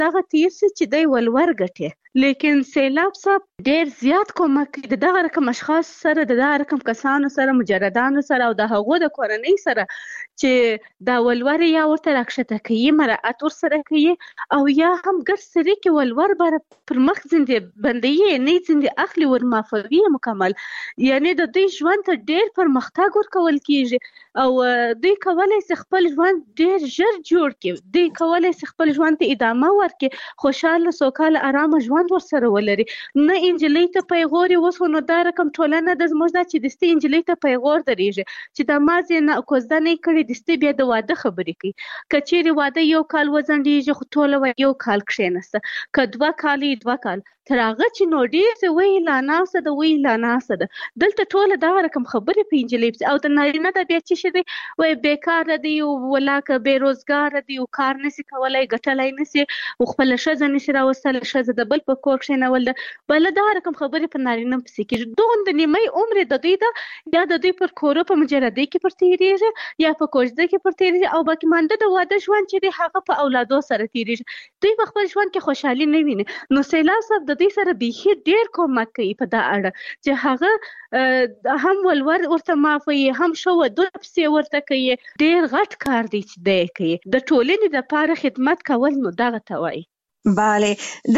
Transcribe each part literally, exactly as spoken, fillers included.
دغه تیر سي چې دی ولور ګټي. لیکن سیلاب صاحب ډیر زیات کومک کوي د دغه رقم اشخاص سره، د دغه رقم کسانو سره، مجردانو سره او د هغو د کورنۍ سره چې دا ولور یا ورته راکښته کوي، مراعات ورسره کوي او یا هم ګډ سري کې ولور بر پر مخ زندې بندي نه زندې اخلي ورمافوي مکمل. یعنی د دوی ژوند ته ډیر پرمختګ ورکول کیږي او دوی کولای شي خپل ژوند ډیر ژر جوړ کړي. دوی کولای شي خپل ژوند ته ادامه ورکړي، خوشاله سوکاله آرامه ژوند ورسره ولري. نه انجلۍ ته پیغور اوس نو دا رقم ټولنه د زموږ دا چې دستي انجلۍ ته پیغور درېږي چې د مازې نه کوزده نه کړي دستي بیا د واده خبرې کوي. که چیرې واده یو کال وځنډېږي خو ټوله یو کال کښېنسته، که دوه کال دوه کال تر هغه چې نو ډېر څه وایي لا ناسته ده وایي لا ناسته ده. دلته ټوله دغه رقم خبرې په انجلۍ پسې او د نارینه ده بیا څه شي دی وایي بېکاره دی ولاکه بېروزګاره دی او کار نسي کولی ګټلی نسي او خپله ښځه نسي راوستلی، ښځه د بل په کور کښېنول ده. بله دغه رقم خبرې په نارینه پسې کېږي. دومره نیمۍ عمر د دوی ده یا د دوی پر کورو په مجردۍ کې پر تېرېږي یا په کوژده کې پر تېرېږي او باقي مانده د واده ژوند چې دی هغه په اولادو سره تېرېږي. دوی په خپل ژوند کې خوشحالي نه ویني. نو سیلاب صاحب د دوی سره بیخي ډېر کومک کوي په دا اړه چې هغه هم ولور ورته معاف وي، هم ښه ودونه پسې ورته کوي. ډېر غټ کار دی چې دی کوي. د ټولنې دپاره خدمت کول نو دغه ته وایي. بله،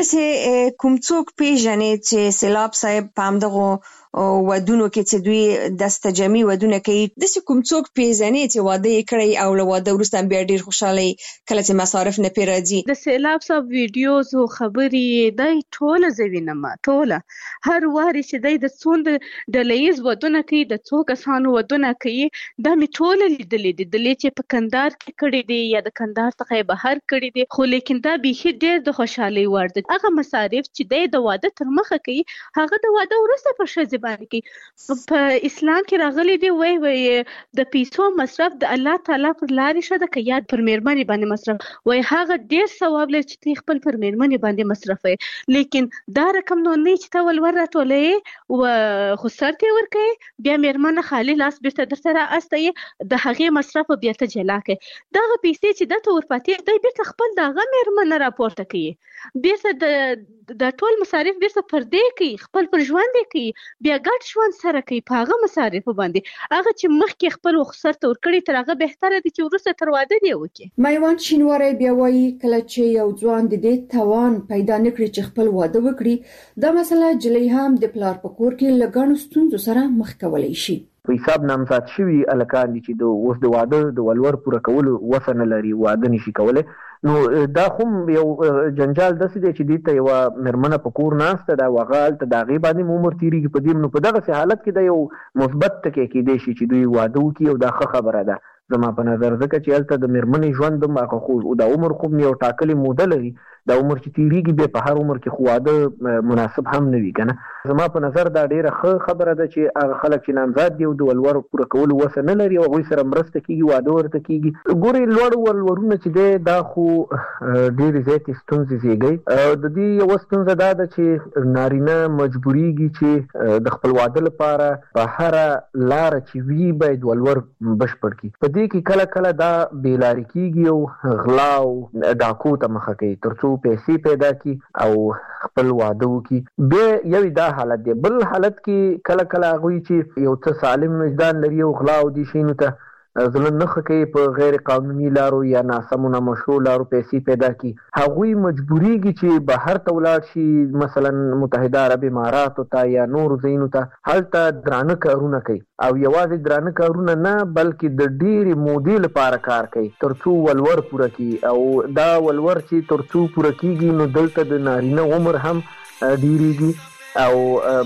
داسې کوم څوک پیژنې چې سیلاب صاحب په همدغو ودونو کې چې دوی دسته جمعي ودونه کوي، داسې کوم څوک پیژنې چې واده یې کړی او له واده وروسته بیا ډېر خوشحاله کله چې مصارف نه پرې راځي؟ د سیلاب صاحب ویډیوز او خبرې دی ټوله زه وینم، ټوله هر وارې چې دی د څومره ډله ییز ودونه کوي، د څو کسانو ودونه کوي، دا مې ټوله لیدلې دي. دلې چې په کندهار کې کړي دي یا د کندهار څخه یې بهر کړي دي، خو لیکن دا بیخي ډېر د خوشحالۍ وړ دی. هغه مصارف چې دی د واده تر مخه کوي هغه د واده وروسته په ښځې باندې کوي. په اسلام کې راغلی دی وایي وایي د پیسو مصرف د الله تعالی پر لارې ښه ده که یا پر مېرمنې باندې مصرف وایي هغه ډېر ثواب لري چې ته خپل پر مېرمنې باندې مصرفوي. لیکن دا رقم نو نه چې ته ولور راټولوې و خو سر ته یې ورکوې بیا مېرمنه خالي لاس بېرته درته را استوي د هغې مصرف بیا ته جلا کوې. دغه پیسې چې دته ورپاتې دی بېرته خپل د هغه مېرمنه راپورته کوي، بیرته د د ټول مصارف بیرته پر دې کوي، خپل پر ژوند یې کوي، بیا ګډ ژوند سره کوي په هغه مصارفو باندې. هغه چې مخکې خپل رخصت ته ورکړي تر هغه بهتره دی چې وروسته تر واده دې وکړي. میوند شینواری بیا وایي کله چې یو ځوان د دې توان پیدا نه کړي چې خپل واده وکړي، دا مسله جلی هم د پلار په کور کې له ګڼو ستونزو سره مخ کولی شي. په حساب نامزاد شوي هلکان دي چې د اوس د واده د ولور پوره کولو وسه نه لري، واده نشي کولی، نو دا خو یو جنجال داسې دی چې دې ته یوه مېرمنه په کور ناسته ده او هغه هلته د هغې باندې عمر تېرېږي په دې. نو په دغسې حالت کې دا یو مثبت ټکی کېدی شي چې دوی واده وکړي او دا ښه خبره ده زما په نظر، ځکه چې هلته د مېرمنې ژوند هم هغه خو د عمر خو یو ټاکلې موده لري، دا عمر چې تېرېږي بیا په هر عمر کې خو واده مناسب هم نه وي که نه. زما په نظر دا ډېره ښه خبره ده چې هغه خلک چې نامزاد دي او د ولور پوره کولو وسه نه لري او هغوی سره مرسته کېږي، واده ورته کېږي. ګورې لوړ ولورونه چې دی دا خو ډېرې زیاتې ستونزې زېږوي. د دې یوه ستونزه دا ده چې نارینه مجبورېږي چې د خپل واده لپاره په هره لاره چې وي باید ولور بشپړ کړي. په دې کې کله کله دا بېلارې کېږي او غلا او ډاکو ته مخه کوي تر څو پیسې پیدا کړي او خپل واده وکړي. بیا یو دا حالت دی. بل حالت کې کله کله هغوی چې یو څه سالم وجدان لري او غلا او دې شیانو ته زړه نه ښه کوي، په غیر قانوني لارو یا ناسمو نامشروع لارو پیسې پیدا کړي، هغوی مجبورېږي چې بهر ته ولاړ شي، مثلا متحده عرب اماراتو ته یا نورو ځایونو ته، هلته درانه کارونه کوي او یوازې درانه کارونه نه بلکې د ډېرې مودې لپاره کار کوي تر څو ولور پوره کړي. او دا ولور چې تر څو پوره کېږي نو دلته د نارینه عمر هم ډېرېږي او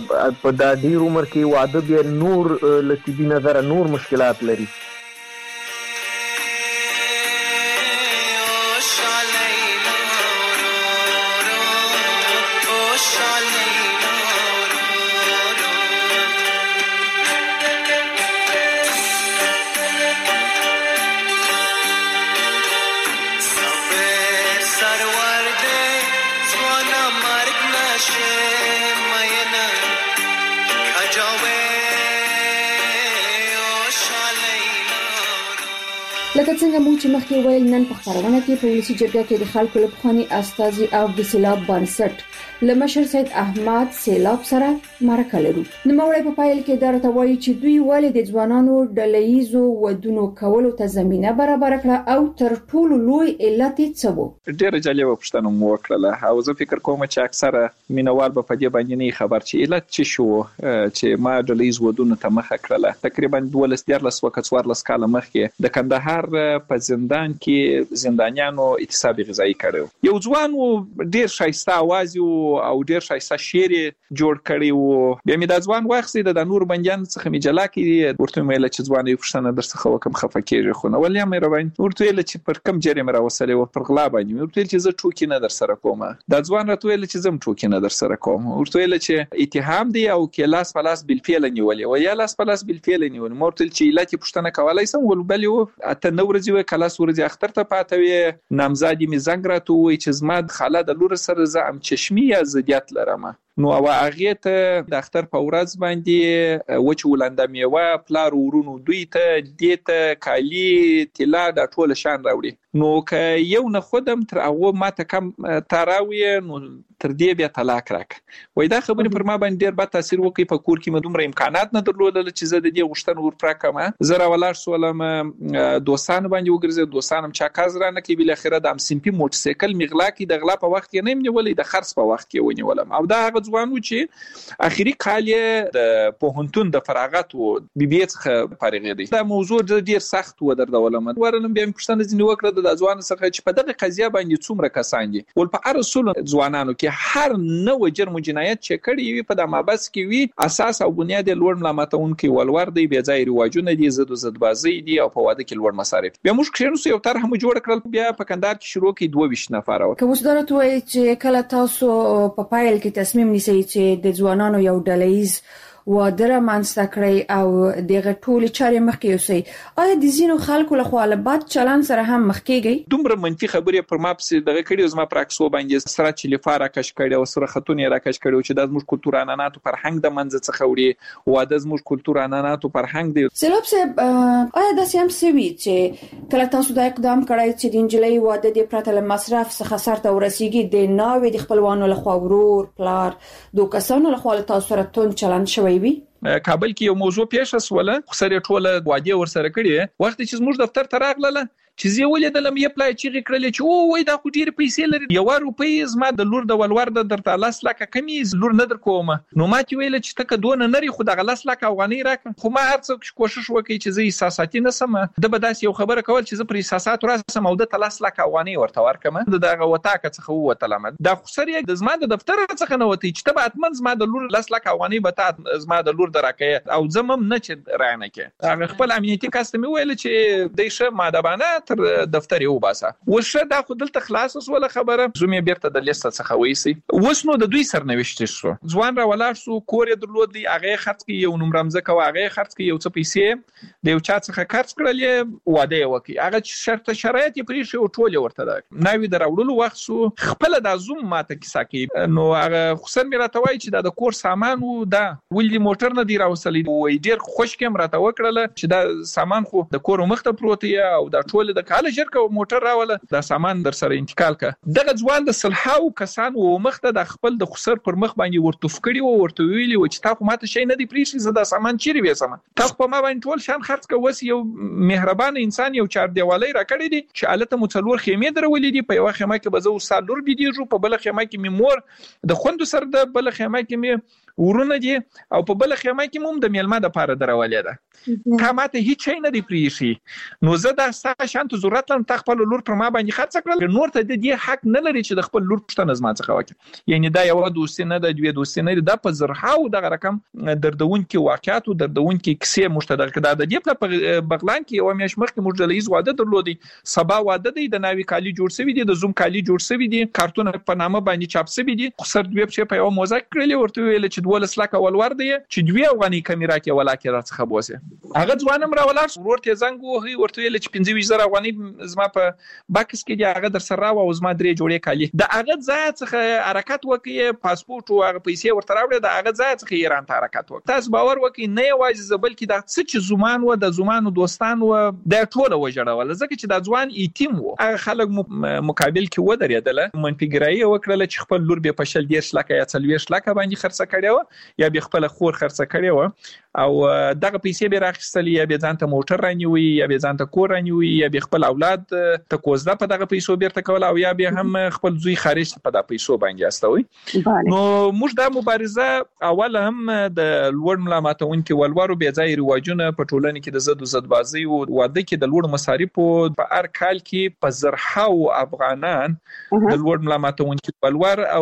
په دا ډېر عمر کې واده بیا نور له طبي نظره نور مشکلات لري. Shall لکه څنګه مو چې مخکې ویل نن په خبرونه کې په ولسی جرګه کې د خلکو له پخواني استازي او د سیلاب بنسټ لمشر سید احمد سیلاب سره مرکه لرو. نو موږ په پایل کې درته وایي چې دوی ولې د ځوانانو ډلهیزو ودونو کولو ته زمينه برابر کړه او تر ټولو لوی علت څه وو؟ ډېر جالبه پوښتنه مو وکړه او زه فکر کوم چې اکثره مینوال به په دې باندې نه خبر چې علت څه شو چې ما ډلهیز ودونو ته مخه کړله. تقریبا دولس دیارلس وکړ څوارلس کاله مخکې د کندهار په زندان کې زندانیانو اعتصاب غذایی کړو. یو ځوان ډېر شایسته आवाज او ډېر شایسته شعر جوړ کړی وو. بیا مې د ځوان واخسي د نور بنجان څخه مې جلا کړي ورته مې چې ځوان یو پښتنه درڅخه وکم خفه کېږي خو نو ولې مې روان ورته ویل چې پر کم جری مې راوسلې و پر غلا باندې ورته ویل چې زه ټوکی نه در سره کوم. د ځوان راته ویل چې زم ټوکی نه در سره کوم. ورته ویل چې اتهام دی او کې لاس پلاس بالفعل نیولې و یا لاس پلاس بالفعل نیولې. مرتل چې علت پښتنه کولای سم ول بل یو اته نو ورځي و کلاس ورځي اختر ته پاتوي نامزادي می زنګ راته وای چې زما د خاله د لور سره ز ام چشمي یا زديات لرم. نو او هغه ته د اختر په ورځ باندې وچ ولنده میوه پلار ورونو دوی ته دیته کالی طلا د ټوله شان راوړي. نو که یو نه خودم تر هغه ماته کم تراوی نو تر دې بیا طلاق راک. وای دا خبره پر ما باندې ډیر بد تاثیر وکړي. په کور کې مې دومره امکانات نه درلودل چې زه د دې غوښتنه ورپراکم. زه راولار سولم دوستان باندې وګرځم دوستانم چا کاز را نه کې بل اخره د ام سیمپی موټر سایکل مغلا کې د غلا په وخت کې نه نیولې د خرڅ په وخت کې ونیولم. او دا هغه ځوانو چې اخیری کال د پوهنتون د فراغت او بي بي څخه فارغ دي. دا موضوع ډیر سخت و در دولم. ورنم بیا پښتنه ځنی وکړه د ځوان څخه چې په دغه قضیه باندې څومره کسان دي ول په ارسل ځوانانو کې هر نو جرم جنایت چې کړي وي په د مابس کې وي اساس او بنیاد لوړ ملامتون کې ولور دی بیا ځای رواجونه دي زد زد بازي دي او په واده کې لوړ مصارف. بیا موږ کښینو یو طرح مو جوړ کړل. بیا په کندهار کې شروع کې دوه ویشت نفر. که اوس درته وایي چې کله تاسو په پایل کې تصمیم نیسئ چې د ځوانانو یو ډلهیز واده رامنځته کړئ او دغه ټولې چارې مخکې یوسئ، آیا د ځینو خلکو لخوا له بد چلند سره هم مخ کېږئ؟ دومره منفي خبرې پر ما پسې دغه کړي زما پر عکسو باندې سره چې لفاره راکش کړي او سره خاتون راکش کړي چې د زموږ کلتور عنعناتو فرهنګ د منځ څخه وړي واده زموږ کلتور عنعناتو فرهنګ دی. سیلاب صاحب آیا داسې هم سوي چې کله تاسو دا اقدام کړی چې د نجلۍ واده د پرته له مصرف څخه سرته ورسیږي د ناوې د خپلوانو لخوا ورور پلار دوه کسانو لخوا تاسو سره تون چلند شوی وي؟ کابل کې یو موضوع پیښه سوله خو سره ټوله واده ور سره کړی وخت چې زموږ دفتر ته راغله چې زه ولیدلم یې پلای چې کړل چې او وای دا خو ډیر پیسې لري یو روپۍ زما د لور د ولور د درته لاس لکه کمی لور نه در کوم. نو ما چې ویل چې تک دونه نری خو د غلاس لکه افغاني راک خو ما هر څه کوشش وکړ چې زه احساساتي نه سم د بداس یو خبره کول چې زه پر احساسات راسم او د تلاس لکه افغاني ورته ورکم دغه وتاکه څخه وتلم دا خو سره د زما د دفتر څخه نه وتی چې تبعت من زما د لور لاس لکه افغاني به زما د لور دراکې او زمم نه چې رانه کې هغه خپل امنیتي کاستمي ویل چې دیشه مادبانه تر دفتر یو باسه وشه دا خو دلته خلاص وسوله خبره زمي بیرته د لیست څخه وېسي وسنو د دوی سرنوشت شو ځوان را ولار سو کور درلود دی هغه خرڅ کې یو نمرمزه کو هغه خرڅ کې یو څه پیسې د یو چا څخه خرڅ کړل واده وکي هغه شرط شرایط پرې شو ټول ورته دا ناوی دراوړلو وخت سو خپل د زوم ماته کیسه کې نو هغه خصن می راته وای چې د کور سامان و دا ولې موټر نه دی راوصلې وای ډیر خوش کېم راته وکړل چې دا سامان خو د کور مخته پروت یا او د ټول د کال شرکه موټر راوله دا سامان در سره انتقال کا دغه ځوان د صلحاو کسان و مخته د خپل د خسر پر مخ باندې ورتوف کړي او ورته ویلي و چې تاسو ماته شي نه دی پریشي زدا سامان چیرې وېسم تاسو په ما باندې ټول شان خرڅ کوس یو مهربان انسان یو چار دیوالۍ را کړی دي چې الته مڅلور خیمه درولې دي په یو خیمه کې بزو سالور بيدیږي په بل خیمه کې میمور د خوند سر د بل خیمه کې می ورونه دي او په بل خیمه کې موږ د میلمه د پاره درولې ده کماته هیڅ نه دی پریشي نو زه د ساده شانت ضرورت لم تخپل لور پر ما باندې خرڅ کړل نور ته د دې حق نه لري چې د خپل لور پښتنه زما څخه وکړي یعنی دا یو دوستي نه د دوی دوستي نه د په زرهاو دغه رقم دردون کې واقعیت او دردون کې کیسه مشترک ده د دې په بغلان کې یو میاش مخکې موږ د لیز واده درلودي سبا واده دی د ناوی کالی جوړ شوی دی د زوم کالی جوړ شوی دی کارتون په نامه باندې چاپ شوی دی خو سر دوی په یو موزه کړل ورته ویل چې ولس لکه ولور دی چې دوی افغاني کیمرا کې ولا کې راڅخه بوسه هغه ځوانم راولار ورور ته زنګ وهي ورته ویل چې پنځه ویشت زره افغانۍ زما په باکس کې دی هغه در سره راو او زما درې جوړې کالي د هغه ځای څخه حرکت وکړي پاسپورت او هغه پیسې ورته راوړي د هغه ځای څخه ایران ته حرکت وکړي تاسو باور وکړئ نه یوازې زبل کې د څه چې زمان و د زمانو دوستان و د ټوله وجړول ځکه چې د ځوان ایتیم و هغه خلک مقابل کې ودرېدل منفګرایي وکړل چې خپل لور به په شل ډیر شلکه یا څلوېښت لکه باندې خرڅ کړي و یا به خپل خور خرڅ کړي و او دغه پیسې به راخستل یا به ځان ته موټر رانیوي یا به ځان ته کور رانیوي یا به خپل اولاد ته کوزده په دغه پیسو بیرته کول او یا به هم خپل زوی خارج په دغه پیسو باندې استوي نو موږ د مبارزه اول هم د لوړ ملامتونکو ولورو به ځای رواجونه په ټولنه کې د زد او زد بازي او واده کې د لوړ مصارفو په هر کال کې په زرهاو افغانان د لوړ ملامتونکو ولور او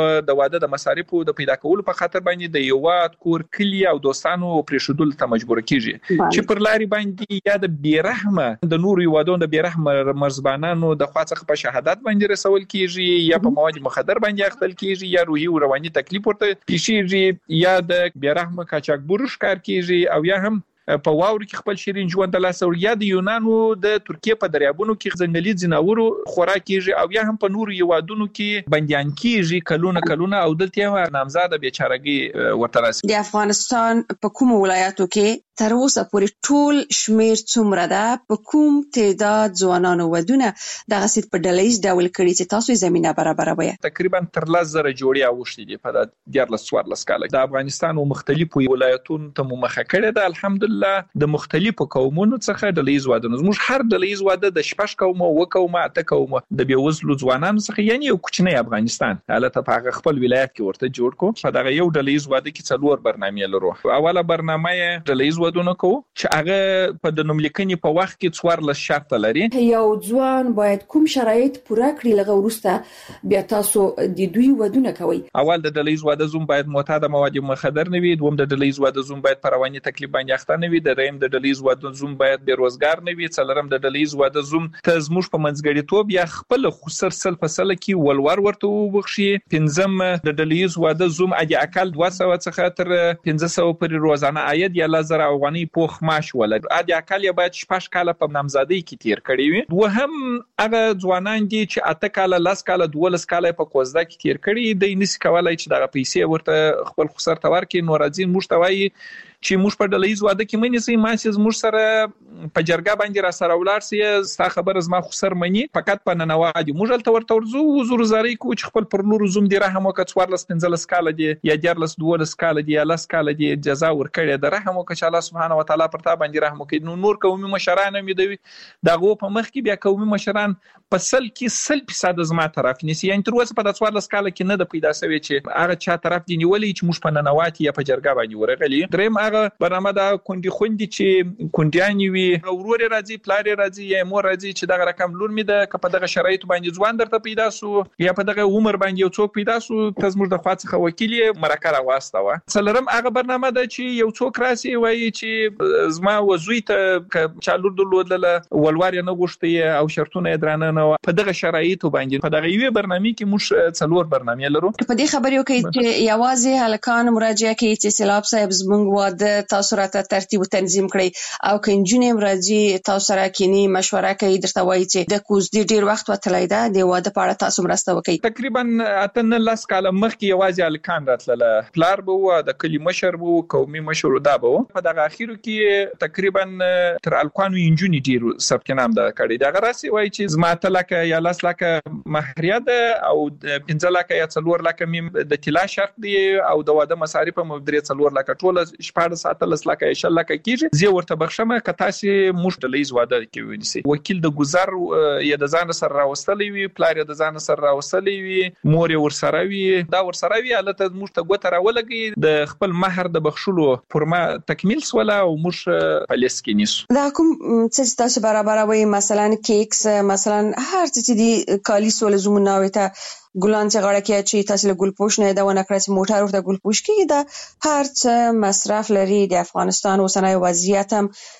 د واده د مصارفو د پیدا کولو په خاطر باندې د یوات کور کلی او دوستانو پرېښودل ته مجبور کیږي چې پر لاري باندې یا د بیرحمه د نور یوادو د بیرحمه مرزبانانو د خوا څخه په شهادت باندې رسول کیږي یا په مواد مخدر باندې اخته کیږي یا روحي او رواني تکلیف ورته پیښیږي یا د بیرحمه قاچاقبرو ښکار کیږي او یا هم په واور کې خپل شیرین ژوند د لاس یا د یونانو د ترکیه په دریابونو کې ځنګلي ځناورو خوراک کیږي او یا هم په نور یوادونو کې بنديان کیږي کلونه کلونه او دلته نامزاد بیچارهګي ورته راسي د افغانستان په کوم ولایتو کې تر اوسه پورې ټول شمیر څومره ده په کوم تعداد ځوانانو ودونه دغه سیټ په ډلهیز ډول کړي چې تاسو زمينه برابروي تقریبا تر لس زره جوړې اوښتي دي په دیارلس څوارلس کال د افغانستان او مختلفو ولایتونو ته مخه کړې ده الحمدلله د مختلفو قومونو څخه ډلهیز واده زموږ هر ډلهیز واده د شپږ قومو و قومه اته قومه د بیوزلو ځوانانو څخه یعنی یو کوچنی افغانستان حالت په خپل ولایت کې ورته جوړ کو په دغه یو ډلهیز واده کې څلور برنامې لرو اوله برنامه ډلهیز ودونه کو چې هغه په د نوملیکنې په وخت کې څوارلس شرط لري یو ځوان باید کوم شرایط پوره کړي لغه ورسته بیا تاسو د دوی ودونه کوي اول د ډلهیز واده زوم باید معتاد مواد مخدر نه وي دوم د ډلهیز واده زوم باید په رواني تکلیف باندې اخته نه وي دریم د ډلهیز واده زوم باید بیروزګار نه وي څلورم د ډلهیز واده زوم ته زموږ په منځګړیتوب یا خپل خسر سل فصل کې ولور ورته وبخشي پنځم د ډلهیز واده زوم اجي اقل دوه سوه څخه تر پنځه سوه پورې روزانه عاید یا لزر افغاني پوخ معاش ولر اجي اقل یا باید شپږ کاله په نامزادۍ کې تیر کړی وي وهم هغه ځوانان دي چې اته کاله لاس کاله دولس کاله په کوزده کې تیر کړی د نس کولای چې دغه پیسې ورته خپل خسر تور کې نور ځین مشتوي چې موږ په ډلهیز واده کې منې سي ماسه موږ سره په جرګه باندې را سره ولار سي ستا خبر زما خسر مني فقط په ننوادي موږ ته ورته ورزو وزور زاري کو چې خپل پر لور زوم دی رحم وکړ څوارلس پنځلس کال دی یا دیارلس دولس کال دی یا لس کال دی جزا ورکړي د رحم وکړي چې الله سبحانه و تعالی پر تا باندې رحم وکړي نو نور قومي مشران هم دی دغه په مخ کې بیا قومي مشران په سل کې سل فیصد زما طرف نيسي یعنی تر اوسه په څوارلس کال کې نه د پیدا شوی چې هغه چا طرف دی نیولې چې موږ په ننواتي یا په جرګه باندې ورغلي دریم هغه برنامه دا کندي خوندي چې کنديانی وي ورور راځي پلار راځي یا مور راځي چې دغه رقم لور می ده که په دغه شرایط باندې ځوان درته پیدا سو یا په دغه عمر باندې یو څوک پیدا سو تاسو د خوا څخه وکیل مرکه راوسته و څلورم هغه برنامه ده چې یو څوک راسي وایي چې زما وزوی ته چالور دلودله ولوار نه غوښتي او شرطونه درانه نه په دغه شرایط باندې په دغه یو برنامه کې موږ څلور برنامه لرو په دې خبرو کې چې یوازې هلکان مراجعه کوي چې سیلاب صاحب زموږ واده تاسو راته ترتیب تنظیم کړی او کنجونې راځي تاسو سره کینی مشوره کوي درته وایي چې د کوزدي ډیر وخت وتلی ده د واده په اړه تاسو مرسته وکړئ تقریبا اته نه لاس کاله مخکې یوازې هلکان راتلله پلار به و د کلی مشر به قومي مشر دا به په دغه اخیرو کې تقریبا تر الکانو انجونی ډیر ثبت نام ده کړی دغه راسي وایي چې زما تلکه یا لاس لکه مهریه ده او پنځه لکه یا څلور لکه مم د طلا شرط دی او د واده مصارف هم درې څلور لکه ټول شپږ ساعت لس لکه شل لکه کیږي زه ورته بخښم که تاسو موږ ډلهیز واده کې ونیسي وکیل د گذر یا د ځان سره راوستلې وي پلار د ځان سره راوستلې وي مور ور سره وي دا ور سره وي البته موږ ته ګوته راولګي د خپل مہر د بخښلو پرما تکمیل سوله او موږ په لیست کې نیسو دا کوم څه تاسو برابروي مثلا کیکس مثلا هر څه دي کالی سول زمونه وته ګلان چې غړه کې چې تاسو له ګلپوش نه دا ونه کړی موټر ورته ګلپوش کې دا هر څه مصرف لري د افغانستان اوسنۍ وضعیت هم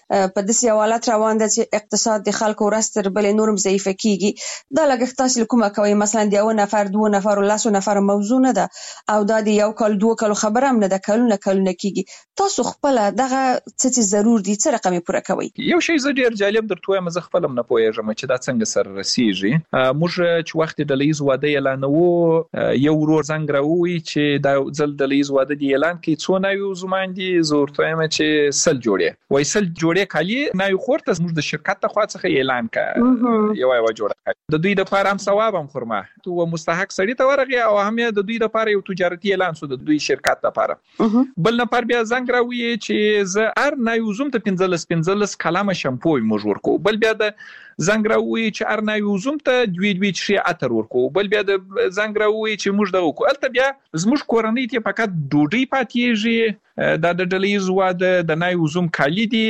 په داسې حالت روان ده چې اقتصاد د خلکو ورځ تر بلې نورم ضعیفه کیږي. دا لګښت تاسو کومه کوي؟ مثلا د یو نفر دوه نفر لاسو نفر موضوع نه ده او دا د یو کال دوه کال خبره هم نه ده، کلونه کلونه کیږي. تاسو خپل دغه څه ضرور دي څه رقم پوره کوي؟ یو شی زه ډیر جالب درته وایم، زه خپل هم نه پوهیږم چې دا څنګه سره رسیږي. موږ چې وخت د لیز واده اعلانوو، یو ورور زنګ راووي چې دا ځل د لیز واده دی اعلان کوي، څو نوي زمان دي. زه ورته وایم چې سل جوړې وای سل جوړې کالي نوي خورته زموږ د شرکت ته خوا څخه اعلان کړ، یو یو جوړه د دوی د پاره هم ثواب هم خورما تو مستحق سړی ته ورغی او هم د دوی د پاره یو تجارتي اعلان سو د دوی شرکت لپاره. بل نه پر بیا زنګ راوي چې زه ار نه یوزم ته پنځلس پنځلس کلمه شامپو موږ ورکو. بل بیا د زنګ راوي چې ار نه یوزم ته دوی دوی شي اتر ورکو. بل بیا د زنګ راوي چې موږ دغه کو الته بیا زموږ کورنۍ ته فقط ډوډۍ پاتېږي، دا د ډلې واده د نه یوزم کالی دي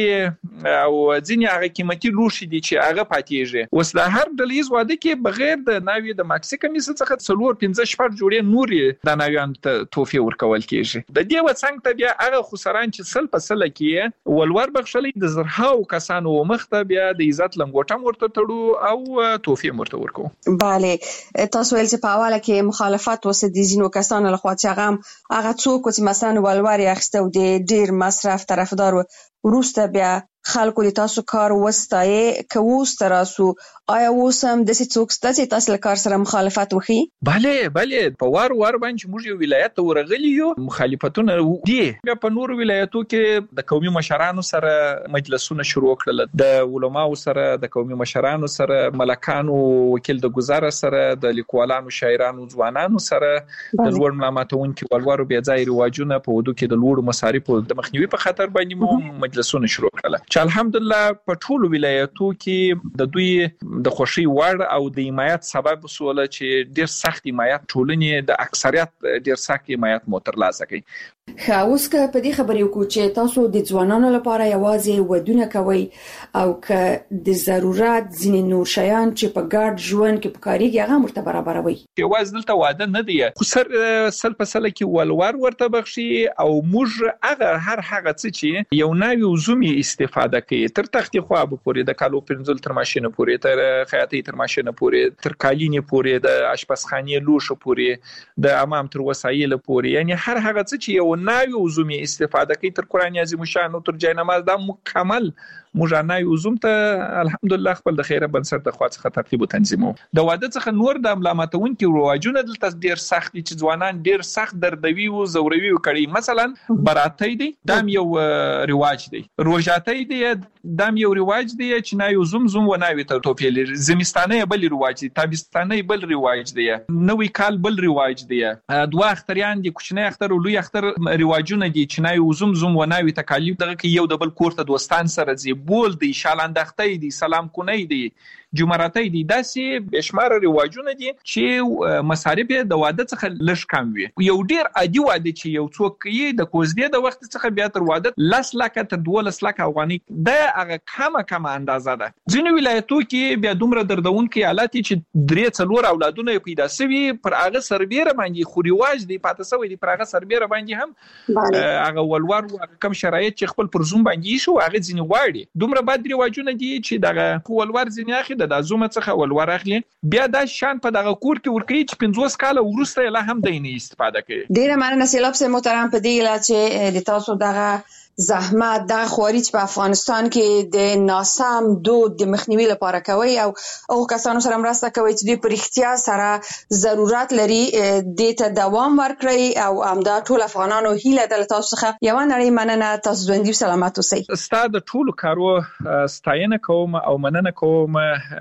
او ځینې هغه قیمتي لوښي دي چې هغه پاتېږي. اوس د هر ډلې واده کې بغیر د ناوی د ماکسي کمیس څخه څلور پنځه شپږ جوړې نورې د ناویان ته توفیه ورکول کیږي. د دې وڅنګ ته بیا هغه خسران چې سل په سل کې ولور بخښلې د زرهاو کسانو مخته بیا د عزت لنګوټم ورته تړو او توفیه ورته ورکو. bale تاسو ول چې په حواله کې مخالفت وسه دي ځینو کسانو لخوا چې هغه هغه څوک چې مثلا ولور یې او د ډیر مصرف طرفدار وروسته بیا خلکو د تاسو کار وستایي کووس تراسو، آیا وسم د څه څوک ستاسو تاسو کار سره مخالفت وکړي؟ bale bale په وار وار باندې موږ یو ولایت ته ورغلی یو، مخالفتونه دي. بیا په نور ولایتو کې د قومي مشرانو سره مجلسونه شروع کړل، د علماو سره، د قومي مشرانو سره، ملکانو وکیل د گزار سره، د لیکوالانو، شاعرانو، ځوانانو سره، د لوړ ملامتونکو ولورو بیا ځای رواجونه په ودو کې د لوړ مصارفو د مخنیوي په خاطر باندې مو مجلسونه شروع کړل چې الحمدلله په ټولو ولایتو کې د دوی د خوشي وړ او د حمایت سبب وسوله چې ډیر سخت حمایت ټولنې د اکثریت ډیر سخت حمایت مو ترلاسه کړي. خاوس که په دې خبرې وکړو چې تاسو د ځوانانو لپاره یوازې ودونه کوي او که د ضرورت ځینې نور شیان چې په ګډ ژوند کې پکاريږي هغه مرته برابروي. یوازې دلته واده نه دی، خو سر سل په سل کې ولور ورته بخشي او موږ هغه هر هغه څه چې یو نوی وزومي استفاده کوي تر تختې خوا به پورې د کالو پنځل تر ماشینه پورې تر خیاطۍ تر ماشینه پورې تر کالینې پورې د اشپزخانې لوښو پورې د امام تر وسایل پورې، یعنی هر هغه څه چې یو نوی وزومي استفاده کوي تر قرآن عظیم شان او تر جای نماز دا مکمل موږ نوی وزوم ته الحمدلله خپل د خیره بنسټ د خوا څخه ترتیب او تنظیمو. د واده څخه نور د ملامتونکو رواجونه دلته ډیر سخت دي چې ځوانان ډیر سخت دردوي او زوروي کړي. مثلا براتی دی دام یو رواج دی، روژاتی دی دام یو رواج دی چې نوی وزوم زوم و نوی ته توپیل، زمستانه بل رواج دی، تابستانه بل رواج دی، نوی کال بل رواج دی، دوه اختریان دي، کوچنی اختر او لوی اختر رواجونه دي چې نوی وزوم زوم و نوی ته کالیو دغه کې یو د بل کور ته دوستان سره زی بول دی، شالاندختي دی، سلام کونی دی، جمراتی دی، داسې بشمار رواجونه دي چې مصارف د واده څخه لږ کم وي. یو ډیر عادي واده چې یو څوک یې د کوزدې د وخت څخه بیا تر واده لس لک تر دولس لک افغاني د هغه کمه کمه اندازه ده. ځینې ولایتو کې بیا دومره دردونکي حالت چې درې څلور اولادونه پیدا شوي پر هغه سربېره باندې خو رواج دی پاتې شوی دی، پر هغه سربېره باندې هم هغه ولور کم شرایط چې خپل پر زوم باندې شو هغه ځینې واړي دومره بد رواجونه دي چې دغه ولور ځینې اخی د ازومه څخه ولور اخلي بیا د شان په دغه کور کې ورکړي چې پنځوس کاله ورسته لا هم دیني استفاده کوي. ډیره مننه سیلاب سه محترم په دې لا چې د تاسو دغه زحمت د خوري چې په افغانستان کې د ناسم دود د مخنیوي لپاره کوي او او کسانو سره مرسته کوي چې د پرختیا سره ضرورت لري د ته دوام ورکړي او همدا ټول افغانانو هیله د تاسو څخه یو نړۍ مننه. تاسو ژوندۍ سلامت اوسئ. ستاسو د ټولو کارو ستاینه کوم او مننه کوم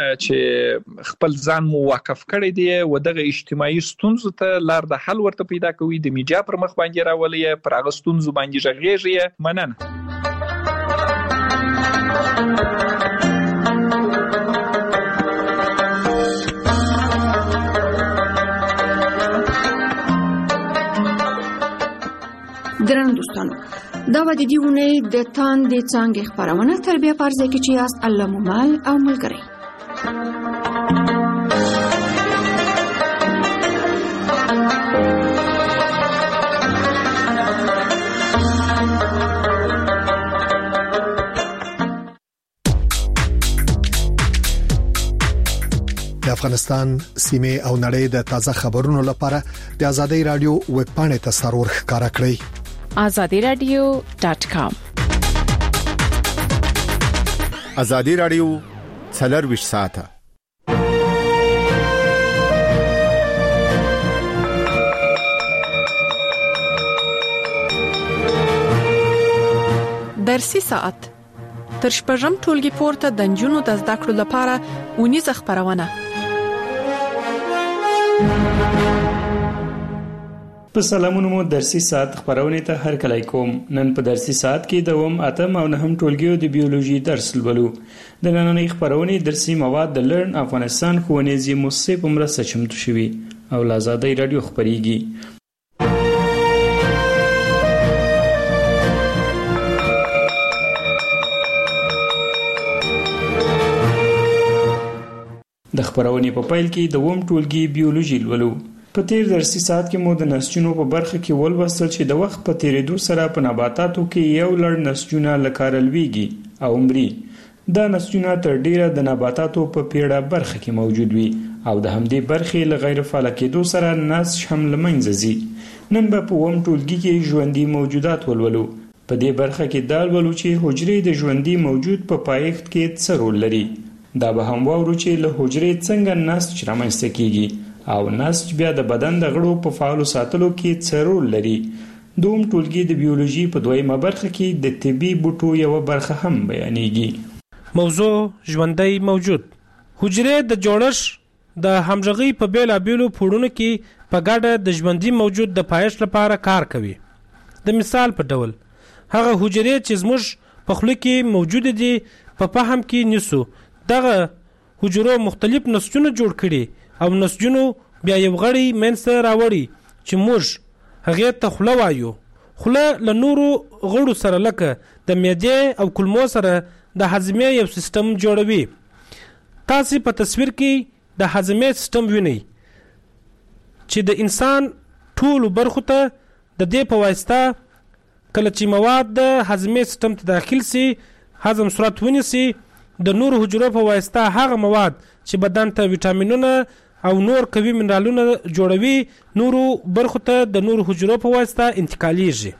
چې خپل ځان مو واقف کړی دی او دغه اجتماعي ستونزو ته لار د حل ورته پیدا کوي، د میډیا پر مخ باندې راولي، پر هغه ستونزو باندې ژغېږي. مننه. درنو دوستانو، دا و د دې اونۍ د تاندې څانګې خپرونه تر بیا په ځای کې چې یاست الله مو مل او ملګری. افغانستان سیمه او نړۍ د تازه خبرونو لپاره د آزادۍ رادیو ویب پاڼې ته سرور ښکارا کړئ azadi radio dot com آزادۍ رادیو څلور ساعته درسي ساعت تر شپږم ټولګي پورته د جنونو د زده کړو لپاره ونیزه خبرونه په سلامونو مو درسي ساعت خبرونه ته هر کله کوم نن په درسي ساعت کې د وم اتم او نهم ټولګیو د بیولوژي درس لولو د نننۍ خبرونه درسي مواد د لرن افغانستان ښوونیزي مؤسسې په مرسته چمتو شوي او له آزادۍ رادیو خبريږي د خبرونې په پیل کې د وم ټولګي بیولوژي لولو په تیر درسي ساعت کې مو د نسجونو په برخه کې ولوستل چې د وخت په تیریدو سره په نباتاتو کې یو لړ نسجونه لکارلويږي او مري دا نسجونه تر ډیره د نباتاتو په پیړه برخه کې موجود وي او د همدې برخې له غیر فعال کېدو سره نسج هم لمنځه ځي نن به په وم ټولګي کې ژوندۍ موجودات ولولو په دې برخه کې دا ولولو چې حجرې د ژوندۍ موجود په پایښت کې څه رول لري دا به هم وورو چې له حجرې څنګه نسج رامنځته کیږي او نسج بیا د بدن د غړو په فعال ساتلو کې څه رول لري دوم ټولګي د بیولوژي په دویمه برخه کې د طبي بوټو یو برخه هم بیانېږي موضوع ژوندۍ موجود حجرې د جوړښت د همغږي په بیل ابیلو پوړونو کې په ګډه د ژوندۍ موجود د پایښت لپاره کار کوي د مثال په ډول هغه حجرې چې زموږ په خوله کې موجود دي په فهم کې نسو دغه حجرو مختلف نسجونه جوړ کړي او نسجونو بیا یو غړی منځ راوړي چې موږ هغه ته خوله وایو خوله له نورو غړو سره لکه د معدې او کولمو سره د هضمي یو سیستم جوړوي تاسو په تصویر کې د هضمي سیستم وینئ چې د انسان ټول برخو ته د دې په واسطه کله چې مواد د هضمي سیستم ته داخل سي هضم صورت ونیسي د نور حجرو په واسطه هغه مواد چې بدن ته ویټامینونه او نور قوي منرالونه جوړوي نورو برخو ته د نور حجرو په واسطه انتقالیږي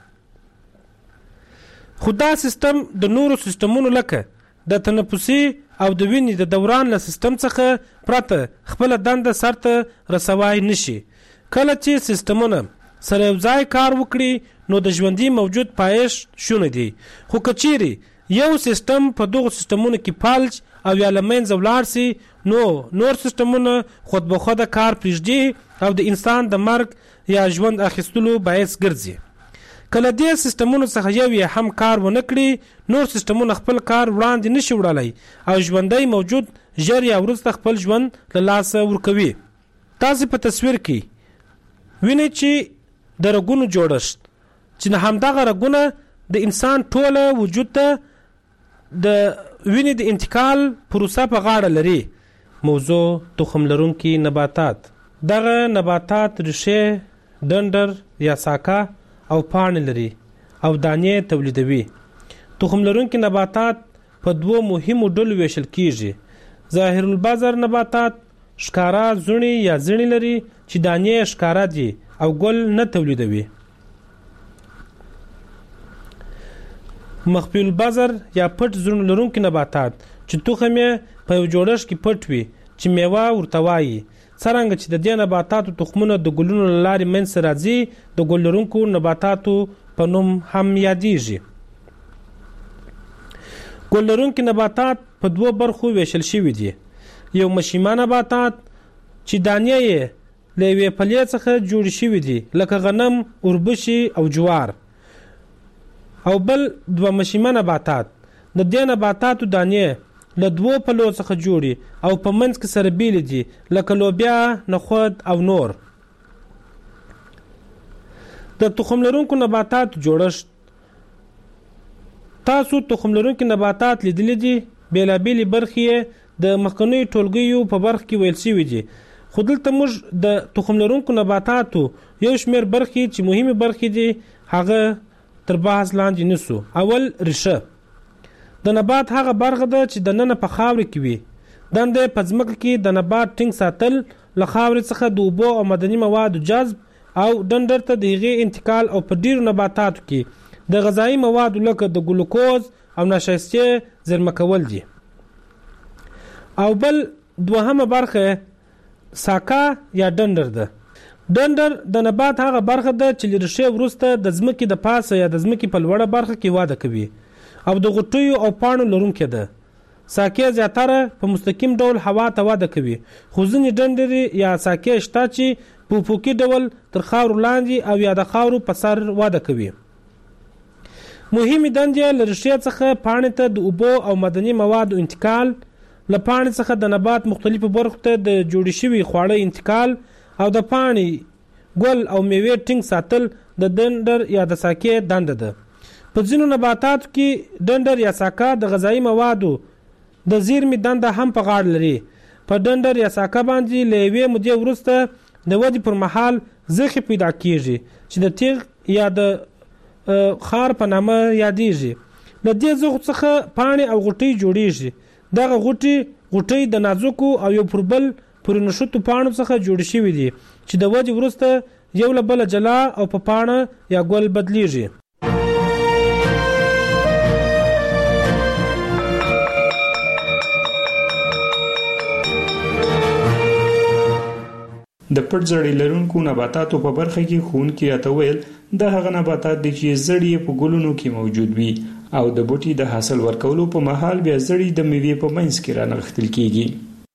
خدا سیستم د نورو سیستمونو لکه د تنفسي او د وینې د دوران له سیستم څخه پرته خپل دنده سرته رسوای نشي کله چې سیستمونه سره یو ځای کار وکړي نو د ژوندۍ موجود پایښت شونه دي خو کچيري یو سیستم په دغه سیستمونو کې فالج او یا لمنځه ولاړ سي نو نور سیستمونه خود به خود کار پرېږدي او د انسان د مرګ یا ژوند اخیستلو باعث ګرځي کله دې سیستمونو څخه یو یې هم کار ونه کړي نور سیستمونه خپل کار وړاندې نشي وړلای او ژوندۍ موجود ژر یا وروسته خپل ژوند له لاسه ورکوي تاسو په تصویر کې وینئ چې د رګونو جوړښت چې همدغه رګونه د انسان ټوله وجود ته د وینې د انتقال پروسه په غاړه لري موضوع تخم لرونکي نباتات دغه نباتات ریښې ډنډر یا ساکه او پاڼې لري او دانې تولیدوي تخم لرونکي نباتات په دوو مهمو ډلو ویشل کیږي ظاهر البذر نباتات ښکارا زړې یا زړې لري چې دانې ښکارا دي او ګل نه تولیدوي مخفي البذر یا پټ زړه لرونکي نباتات چې تخم یې په یو جوړښت کې پټ وي چې میوه ورته وایي څرنګه چې د دې نباتاتو تخمونه د ګلونو له لارې منځته راځي د ګل لرونکو نباتاتو په نوم هم یادیږي ګل لرونکي نباتات په دوو برخو ویشل شوي دي یو مشیمه نباتات چې دانې یې له یوې پلې څخه جوړې شوي دي لکه غنم اوربشې او جوار او بل دوه مشیمه نباتات د دې نباتاتو دانې له دوو پلو څخه جوړي او په منځ کې سره بیل دي لکه لوبیا نخود او نور د تخم لرونکو نباتات جوړښت تاسو تخم لرونکي نباتات لیدلي دي بیلابېلې برخې د مخکنیو ټولګیو په برخه کې ویل شوي دي خو دلته موږ د تخم لرونکو نباتاتو یو شمېر برخې چې مهمې برخې دي هغه تر بحث لاندې نیسو اول ریښه د نبات هغه برخه ده چې د ننه په خاوره کې وي دندې په ځمکه کې د نبات ټینګ ساتل، له خاورې څخه د اوبو او معدني موادو جذب او ډنډر ته د هغې انتقال او په ډیرو نباتاتو کې د غذایي موادو لکه د ګلوکوز او نشایستې زیرمه کول دي. او بل دوهمه برخه ساکا یا ډنډر ده. ډنډر د نبات هغه برخه ده چې له ریښې وروسته د ځمکې د پاسه یا د ځمکې په لوړه برخه کې واده کوي او د غوټیو او پاڼو لرونکې ده. ساکې زیاتره په مستقیم ډول هوا ته واده کوي، خو ځینې ډنډرې یا ساکې شته چې په افقي ډول تر خاورو لاندې او یا د خاورو په سر واده کوي. مهمې دندې له ریښې څخه پاڼې ته د اوبو او معدني موادو انتقال، له پاڼې څخه د نبات مختلفو برخو ته د جوړې شوي خواړه انتقال او د پاڼې ګل او میوې ټینګ ساتل د ډنډر یا د ساکې دنده ده. په ځینو نباتاتو کې ډنډر یا ساکه د غذایي موادو د زیرمې دنده هم په غاړه لري. په ډنډر یا ساکه باندې له یوې مودې وروسته د ودې پر مهال زخې پیدا کیږي چې د تیغ یا د خار په نامه یادیږي. له دې زخو څخه پاڼې او غوټۍ جوړیږي. دغه غوټۍ غوټۍ د نازکو او یو پر بل پر نشتو پاڼو څخه جوړ شوي دي چې د ودې وروسته یو له بله جلا او په پاڼه یا ګل بدلیږي. د پټ زړې لرونکو نباتاتو په برخه کې ښوونکي راته ویل د هغه نباتات دي چې زړې په ګلونو کې موجود وي او د بوټي د حاصل ورکولو په مهال بیا زړې د میوې په منځ کې رانغښتل کیږي.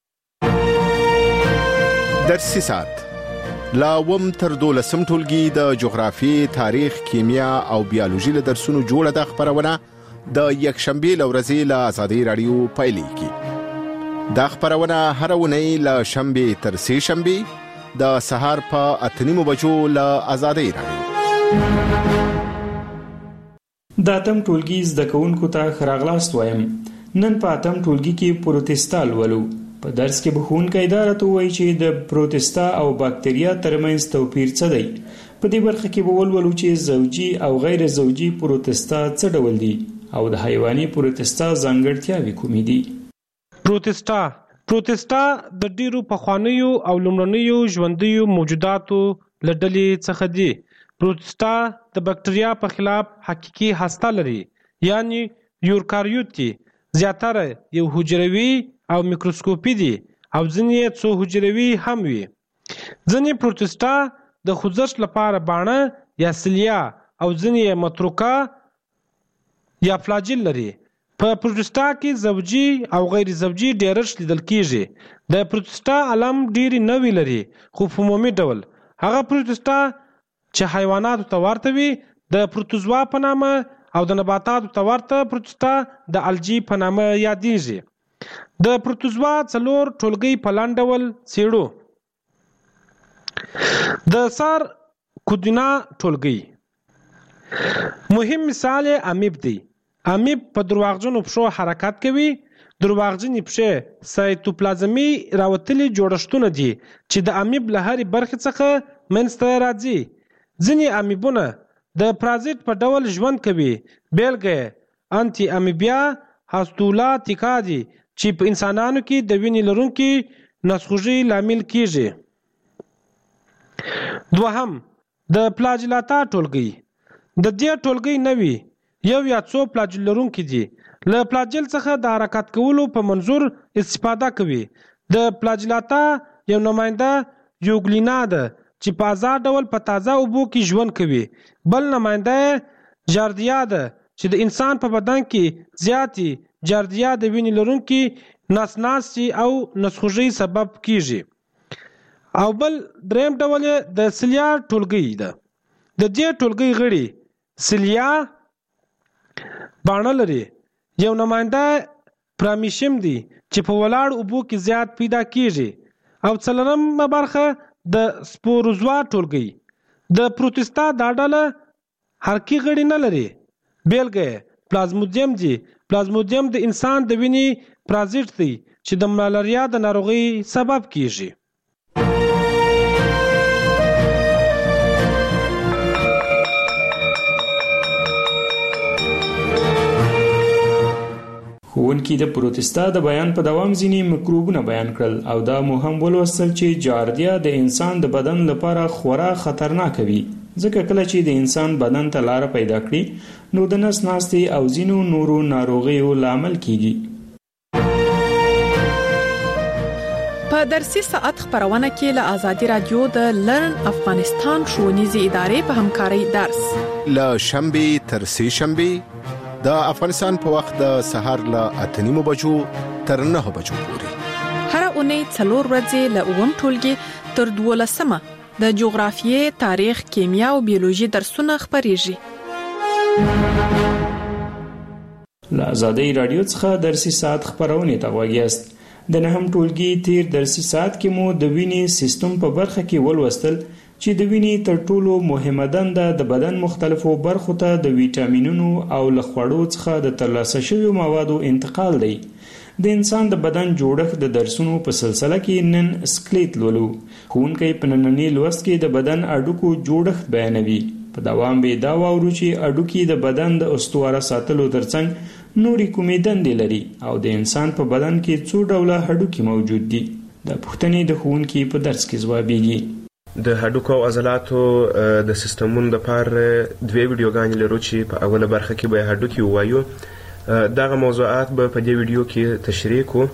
درسي ساعت لا وم تر دولسم ټولګي د جغرافیې، تاریخ، کیمیا او بیولوژي له درسونو جوړه د خبرونه د یکشنبې له ورځې له آزادۍ راډیو پیلېږي. دا خبرونه هره اونۍ له شنبې تر سې شنبې د سهار په اته نیمو بجو له آزادۍ راډیو. د اتم ټولګي زده کوونکو ته ښه راغلاست وایم. نن په اتم ټولګي کې پروتستا لولو. په درس کې به ښوونکی دا راته ووایي چې د پروتستا او باکتریا ترمنځ توپیر څه دی. په دې برخه کې به ولولو چې زوجي او غیر زوجي پروتستا څه ډول دي او د حیواني پروتستا ځانګړتیاوې کومې دي. پروتستا پروتستا د ډیرو پخوانیو او لومړنیو ژوندیو موجوداتو له ډلې څخه دي. پروتستا د بکټریا په خلاف حقیقي هسته لري، یعنی یوکاریوت دي. زیاتره یو حجروي او میکروسکوپي دي او ځینې څو حجروي هم وي. ځینې پروتستا د خوځښت لپاره باڼه یا سیلیا او ځینې متروکه یا فلاجیل لري. په پروتستا کې زوجي او غیر زوجي ډیرښت لیدل کیږي. د پروتستا علم ډیری نوی لري، خو په عمومي ډول هغه پروتستا چې حیواناتو ته ورته وي د پروتوزوا په نامه او د نباتاتو ته ورته پروتستا د الجی په نامه یادیږي. د پروتوزوا څلور ټولګي په لاندې ډول څېړو. د سار کودینا ټولګي مهم مثال امیب دی. امیب په درواغجنو پښو حرکت کوي. درواغجنې پښې سایتوپلازمي راوتلي جوړښتونه دي چې د امیب له هرې برخې څخه منځته راځي. ځینې امیبونه د پرازیت په ډول ژوند کوي. بیلګه انټي امیبیا هاستولا تیکا دي چې په انسانانو کې د وینې لرونکي نسخوږي لامل کیږي. دوهم د پلاجلاتا ټولګي. د دې ټولګي نوي یو یا څو پلاجل لرونکي دي. له پلاجل څخه د حرکت کولو په منظور استفاده کوي. د پلاجلاتا یو نماینده یوګلینا ده چې په آزاد ډول په تازه اوبو کې ژوند کوي. بل نماینده جاردیا ده چې د انسان په بدن کې زیاتی جاردیا د وینې لرونکي نسناسي او نسخوږي سبب کیږي. او بل دریم ډول د سیلیا ټولګي ده. د دې ټولګي غړي سیلیا باڼه لري. یو نماینده پرامیشم دی چې په ولاړ اوبو کې زیات پیدا کیږي. او څلورمه برخه د سپوروزوا ټولګي. د پروتستا دا ډله حرکي غړي نه لري. بیلګه پلازمودیم دی. پلازمودیم د انسان د وینې پرازیت دی چې د ملاریا د ناروغي سبب کیږي. ښوونکي ویونکي د پروتستا د بیان په دوام ځینې میکروبونه بیان کړل او دا مو هم ولوستل چې جاردیا د انسان د بدن لپاره خورا خطرناک وي ځکه کله چې د انسان بدن ته لار پیدا کړي نو د نس ناستې او ځینو نورو ناروغیو لامل کیږي. په درسي ساعت خبرونه کې له آزادي رادیو د لرن افغانستان ښوونیزې ادارې په همکارۍ درس له شنبه تر سه شنبه د افغانستان په وخت د سهار له اته نیمو بجو تر نه بجو پورې هر اونۍ څلور ورځې له اووم ټولګي تر دولسمه د جغرافیې، تاریخ، کیمیا او بیولوژي درسونه خبريږي. له آزادي رادیو څخه درسي ساعت خبرونه تا وګیاست. د نهم ټولګي تیر درسي ساعت کې مو د وینې سیستم په برخه کې ولوستل چې د وینې تر ټولو مهمه دنده د بدن مختلفو برخو ته د ویټامینونو او له خوړو څخه د ترلاسه شویو موادو انتقال دی. د انسان د بدن جوړښت د درسونو په سلسله کې نن سکلیټ لولو. ښوونکی په ننني لوست کې د بدن اډوکو جوړښت بیانوي. په دوام به دا واورو چې اډوکي د بدن د استواره ساتلو ترڅنګ نوري کومې دندې لري او د انسان په بدن کې څو ډوله هډوکي موجود دي. د پوښتنې د ښوونکي په درس کې ځوابیږي. د هډوکو او عضلاتو د سیستمونو لپاره دوه ویډیوګانې لرو چې په اوله برخه کې به هډوکي ووایو. دغه موضوعات به په دې ویډیو کې تشریح کوو.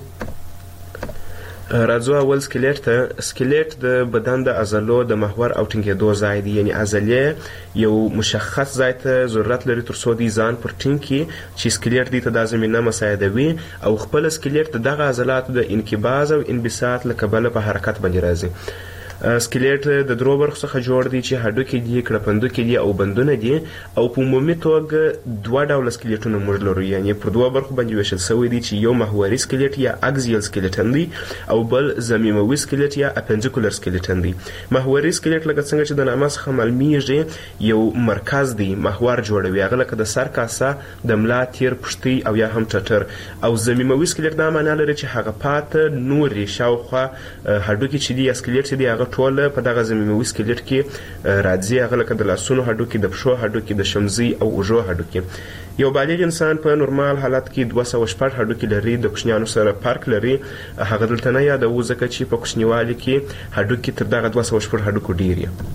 راځو اول سکلیټ ته. سکلیټ د بدن د عضلو د محور او ټینګېدو ځای دی، یعنی عضلې یو مشخص ځای ته ضرورت لري تر څو دی ځان پر ټینګ کړي چې سکلیټ دی ته دا زمینه مساعدوي او خپل سکلیټ د دغه عضلاتو د انقباض او انبساط له کبله په حرکت باندې راځي. سکلیټ د درو برخو څخه جوړ دی چې هډوکي دي، کړپندوکي دي او بندونه دي او په عمومي توګه دوه ډوله سکلیټونه موږ لرو، یعنی پر دوه برخو باندې ویشل شوی دي چې یو محوري سکلیټ یا اکزیل سکلیټن دی او بل ضمیموي سکلیټ یا اپنډیکولر سکلیټن دی. محوري سکلیټ لکه څنګه چې د نامه څخه معلومیږي یو مرکز دی، محور جوړوي، هغه لکه د سر کاسه، د ملا تیر، پښتۍ او یا هم ټټر. او ضمیموي سکلیټ دا معنی لري چې هغه پاته نورې شاوخوا هډوکي چې دي یا سکلیټ چې دی هغه ټول په دغه ضمیموي سکلیټ کې راځي، هغه لکه د لاسونو هډوکي، د پښو هډوکي، د شمزي او اوږو هډوکي. یو بالغ انسان په نورمال حالت کې دوه سوه شپږ هډوکي لري، د کوچنیانو سره فرق لري. هغه دلته نه یادوو ځکه چې په کوچنیوالي کې هډوکي تر دغه دوه سوه شپږ هډوکو ډېر دي.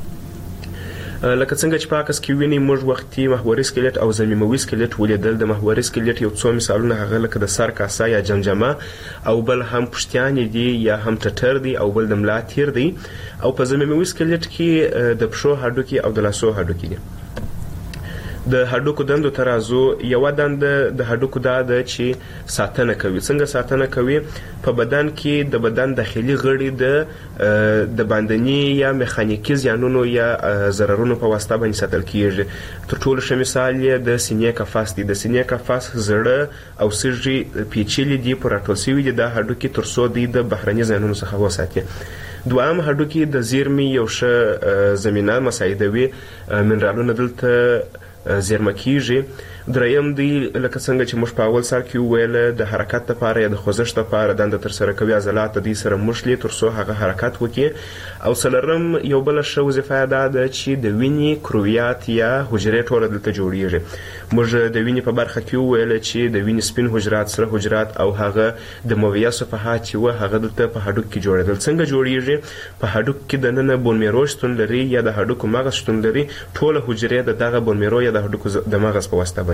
لکه څنګه چې په عکس کې وینئ موږ وختي محوري سکلیټ او ضمیموي سکلیټ ولیدل. د محوري سکلیټ یو څو مثالونه هغه لکه د سر کاسه یا جمجمه او بل هم پښتیانې دي یا هم ټټر دی او بل د ملا تیر دی. او په ضمیموي سکلیټ کې د پښو هډوکي او د لاسو هډوکي دي. د هډوکو دندو ته راځو. یوه دنده د هډوکو دا ده چې ساتنه کوي. څنګه ساتنه کوي؟ په بدن کې د بدن داخلي غړي د د باندني یا میخانیکي زیانونو یا ضررونو په واسطه باندې ساتل کیږي. تر ټولو ښه مثال یې د سینې قفس دی. د سینې قفس زړه او سږي پیچلي دي، په راټول شوي دي دا هډوکي تر څو دوی د بهرني زیانونو څخه وساتي. دوام هډوکي د زیرمې یو ښه زمینه مساعدوي، منرالونه دلته زیرمه کیږي. دریم دی لکه څنګه چې موږ په اول سر کې وویل د حرکت لپاره یا د خوځښت لپاره دنده ترسره کوي، عضلات د دې سره مښلي تر څو هغه حرکت وکړي. او څلورم یو بله ښه وظیفه دا ده چې د وینې کرویات یا حجرې ټوله دلته جوړیږي. موږ د وینې په برخه کې وویل چې د وینې سپین حجرات، سره حجرات او هغه د مویه صفحات چې وه هغه دلته په هډوک کې جوړېدل. څنګه جوړیږي؟ په هډوک کې دننه بون میرو شتون لري یا د هډوکو مغز شتون لري. ټوله حجرې د دغه بون میرو یا د هډوکو د مغز په واسطه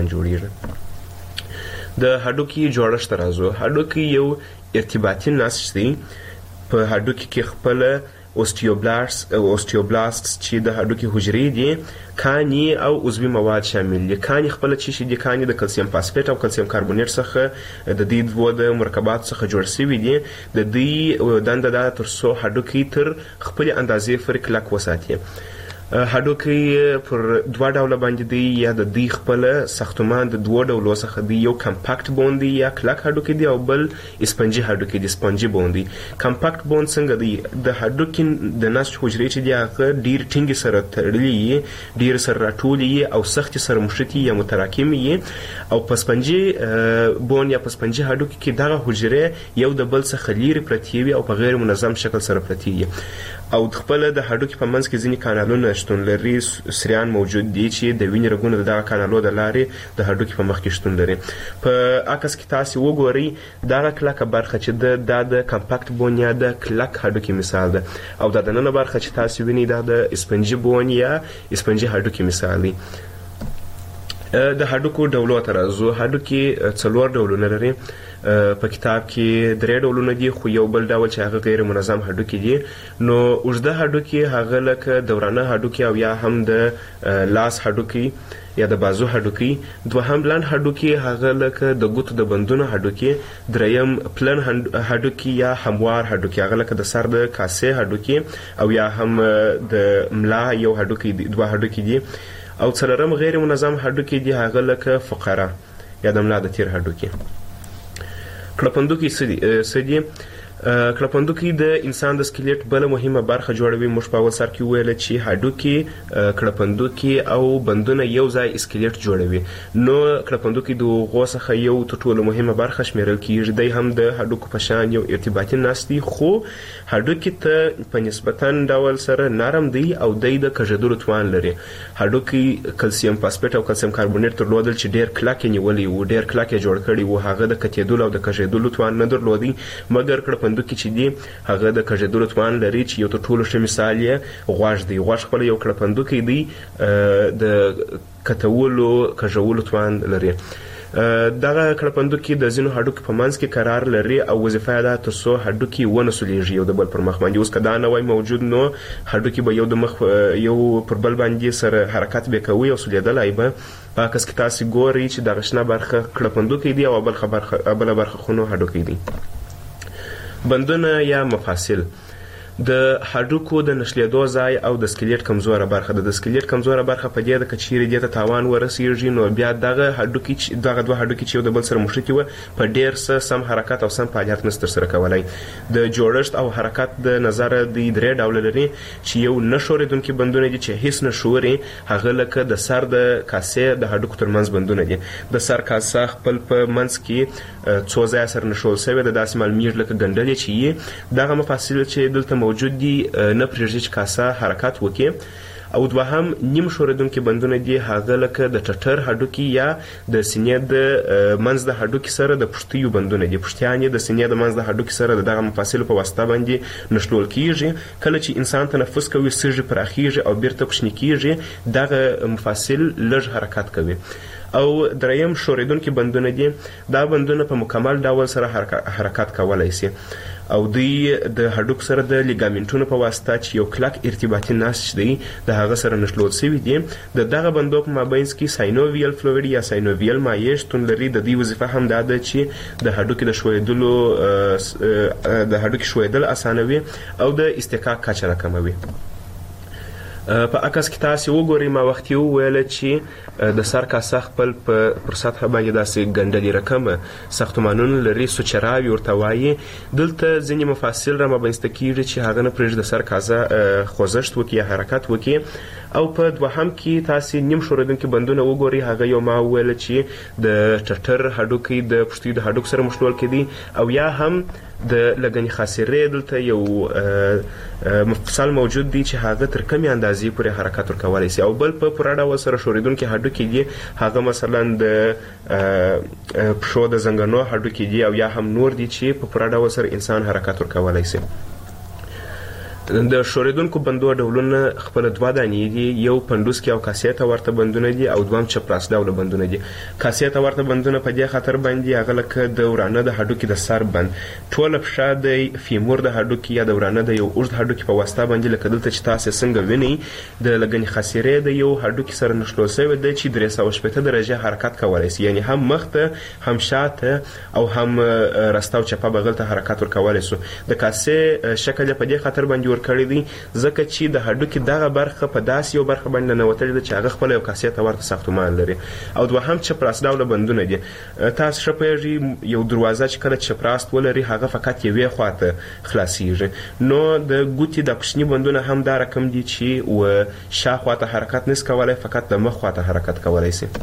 جوړیږي. د هډوکي جوړښت راځو. هډوکي یو ارتباطي نسج دی. په هډوکي کې خپل اوستیوبلاست اوستیوبلاست چې د هډوکي حجرې دي، کاني او عضوي مواد شامل دي. کاني خپل چې شي دي کاني د کلسیم فاسفیټ او کلسیم کاربونیټ څخه د دې دوه د مرکبات څخه جوړ شوي دي. د دې دنده دا تر څو هډوکي تر خپل اندازې پورې کلک وساتي. هډوکي پر دوه ډوله باندې دی، یا د دوی خپل ساختمان د دوه ډولو څخه دی. یو کمپاکټ بون دی یا کلک هډوکي دی او بل اسپنجي هډوکي دی، سپنجي بون دی. کمپاکټ بون څنګه دی؟ د هډوکي د نسج حجرې چې دی هغه ډیر ټینګې سره تړلي، ډیر سره راټولي او سخت سره مشتي یا متراکمي. او په سپنجي بون یا په سپنجي هډوکي کې دغه حجرې یو د بل څخه لري پرتې وي او په غیر منظم شکل سره پرتې وي. او خپل د هډوکي په منځ کې ځینې کانالونه شتون لري، سریان موجود دي چې د وینې رګونو دغه کانالو د لارې د هډوکي په مخ کې شتون لري. په عکس کې تاسو وګورئ دغه کلکه برخه چې د د کمپاکټ بون یا د کلک هډوکي مثال ده، او د دننه برخه چې تاسو وینئ دا د اسپنجي بون یا اسپنجي هډوکي مثال دی. د هډوکو ډولو ته راځو. هډوکي څلور ډولونه لري. په کتاب کې درې ډولونه دي، خو یو بل ډول چې هغه غیر منظم هډوکي دي. نو اوږده هډوکي هغه لکه دورانه هډوکي او یا هم د لاس هډوکي یا د بازو هډوکي. دوهم لنډ هډوکي هغه لکه د ګوتو د بندونو هډوکي. دریم پلن هډوکي یا هموار هډوکي هغه لکه د سر د کاسې هډوکي او یا هم د ملا یو هډوکي دي، دوه هډوکي دي. او څلورم غیر منظم هډوکي دي هغه لکه فقره یا د ملا د تیر هډوکي. کړپندوکي څه دي؟ کړپندوکي د انسان د سکلیټ بل مهمه برخه جوړوي. موږ په اول سر کې ویل چې هډوکي، کړپندوکي او بندونه یو ځای سکلیټ جوړوي. نو کړپندوکي د هغو څخه یو تر ټولو مهمه برخه شمیرل کیږي. دی هم د هډوکو په شان یو ارتباطي نسج دی، خو هډوکي ته په نسبتا ډول سره نرم دی او دی د کږېدلو توان لري. هډوکي کلسیم فاسفیټ او کلسیم کاربونیټ درلودل چې ډیر کلک یې نیولي وو، ډیر کلک یې جوړ کړي وو. هغه د کتېدلو او د کږېدلو توان نه درلودي، مګر کړپندوکي چې دی هغه د کږېدلو توان لري، چې یو تر ټولو ښه مثال یې غوږ دی. غوږ خپله یو کړپندوکی دی، د کتولو کږولو توان لري. دغه کړپندوکي د ځینو هډوکي په منځ کې قرار لري او وظیفه یې ده تر څو هډوکي ونه سولیږي یو د بل پر مخ باندې. اوس که دا نه وای موجود نو هډوکي به یو د مخ یو پر بل باندې سره حرکت به کوي او سولیدلی به. په عکس کې تاسې ګورئ چې دغه شنه برخه کړپندوکی دی او بله برخه خو نو هډوکی دی. بندونه یا مفاصل د هډوکو د نښلېدو ځای او د سکلیټ کمزوره برخه ده. د سکلیټ کمزوره برخه په دې ده که چیرې دې ته تاوان ورسیږي نو بیا دغه هډوکي دغه دوه هډوکي چې یو د بل سره مښتي وه په ډېر څه سم حرکت او سم فعالیت نشي ترسره کولی. د جوړښت او حرکت د نظره دوی درې ډوله لري چې یو نه ښورېدونکي بندونه دي چې هیڅ نه ښوري، هغه لکه د سر د کاسې د هډوکو ترمنځ بندونه دي. د سر کاسه خپل په منځ کې څو ځایه سره نښول شوې ده، داسې معلومیږي لکه ګنډلې چې یي. دغه مفاصل چې دلته موجود دي نه پرېږدي چې کاسه حرکت وکړي. او دوهم نیم ښورېدونکي بندونه دي، هغه لکه د ټټر هډوکي یا د سینې د منځ د هډوکي سره د پښتیو بندونه دي. پښتیان یې د سینې د منځ د هډوکي سره د دغه مفاصلو په واسطه باندې نښلول کیږي. کله چې انسان تنفس کوي سږي پراخیږي او بیرته کوچني کیږي، دغه مفاصل لږ حرکت کوي. او دریم ښورېدونکي بندونه دي، دا بندونه په مکمل ډول سره حرکت کولی شي او دوی د هډوکو سره د لیګامنټونو په واسطه چې یو کلک ارتباطي نسج دی د هغه سره نښلول شوي دي. د دغه بندو په مابینځ کې ساینوویل فلویډ یا ساینوویل مایع شتون لري. د دوی وظیفه هم دا ده چې د هډوکي د ښویېدلو د هډوکي ښویېدل اسانوي او د اصطکاک کچه راکموي. په عکس کې تاسې وګورئ، ما وختي وویله چې د سر کاسه خپل پر سطحه باندې داسې ګنډلې رقمه ساختمانونه لري، سوچراوي ورته وایي. دلته ځینې مفاصل را مابینځته کېږي چې هغه نه پرېږدي د سر کاسه خوځښت وکړي یا حرکت وکړي. او په دوهم کې تاسې نیم ښورېدونکي بندونه وګورئ، هغه یو ما وویله چې د ټټر هډوکي د پښتیو د هډوکو سره مښلول کېدي. او یا هم د لګنې خاصرې دلته یو مفصل موجود دی چې هغه تر کمې اندازې پورې حرکت ورکولی شي. او بل په پوره ډول سره ښورېدونکي هډوکي دي، هغه مثلا د پښو د زنګنو هډوکي دي او یا هم نور دي چې په پوره ډول سره انسان حرکت ورکولی شي. د ښورېدونکو بندو ډولونه خپله دوه دانې دي، یو پنډوسکي او کاسې ته ورته بندونه دي او دوهم چپراس ډوله بندونه دي. کاسې ته ورته بندونه په دې خاطر باندې هغه لکه د ورانه د هډوکي د سر بند، ټوله پښه د فیمور د هډوکي یا د ورانه د یو اوږد هډوکي په واسطه باندې لکه دلته چې تاسې څنګه وینئ د لګنې خاصرې د یو هډوکي سره نښلول شوی دی چې درې سوه شپېته درجې حرکت کولی شي، یعنې هم مخته هم شاته او هم رسته او چپه بغل ته حرکت ورکولی شو. د کاسې شکل یې په دې خاطر باندې کړی دی ځکه چې د هډوکي دغه برخه په داسې یو برخه باندې ننوتلې ده چې هغه خپله یو کاسې ته ورته ساختمان لري. او دوهم چپراس ډوله بندونه دي. تاسو ښه پوهېږئ یو دروازه چې کله چپراست ولري هغه فقط یوې خواته خلاصیږي، نو د ګوتې د کوچني بندونه هم دا رقم دي چې و شاخوا ته حرکت نشي کولی، فقط د مخ خواته حرکت کولی شي.